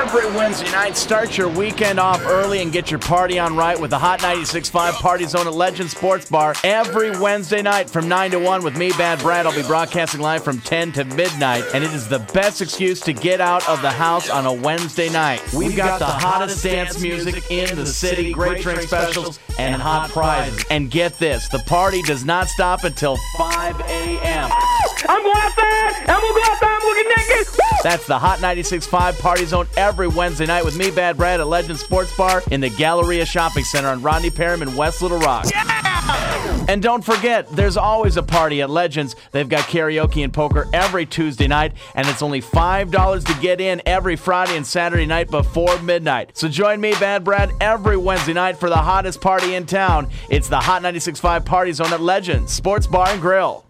Every Wednesday night, start your weekend off early and get your party on right with the Hot 96.5 Party Zone at Legend Sports Bar every Wednesday night from 9 to 1 with me, Bad Brad. I'll be broadcasting live from 10 to midnight, and it is the best excuse to get out of the house on a Wednesday night. We've got the hottest dance music in the city, great drink specials, and hot prizes. And get this, the party does not stop until 5 a.m. I'm going outside. I'm going to go outside. I'm looking naked. Woo! That's the Hot 96.5 Party Zone every Wednesday night with me, Bad Brad, at Legend Sports Bar in the Galleria Shopping Center on Rodney Parham in West Little Rock. Yeah! And don't forget, there's always a party at Legends. They've got karaoke and poker every Tuesday night, and it's only $5 to get in every Friday and Saturday night before midnight. So join me, Bad Brad, every Wednesday night for the hottest party in town. It's the Hot 96.5 Party Zone at Legends Sports Bar and Grill.